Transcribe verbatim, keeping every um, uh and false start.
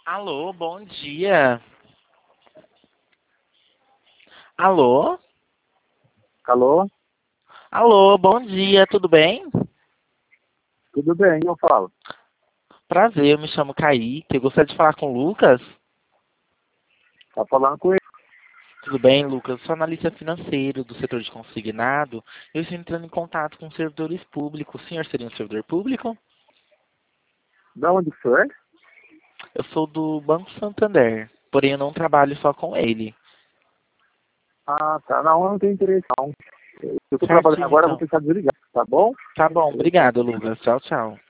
Alô, bom dia. Alô? Alô? Alô, bom dia, tudo bem? Tudo bem, eu falo. Prazer, eu me chamo Kaique, eu gostaria de falar com o Lucas. Tá falando com ele. Tudo bem, Lucas? Eu sou analista financeiro do setor de consignado. Eu estou entrando em contato com servidores públicos. O senhor seria um servidor público? Da onde o senhor é? Eu sou do Banco Santander, porém eu não trabalho só com ele. Ah, tá. Não, eu não tenho interesse, não. Eu tô trabalhando Certinho, agora, eu vou então. precisar desligar, tá bom? Tá bom, obrigado, Lucas. Tchau, tchau.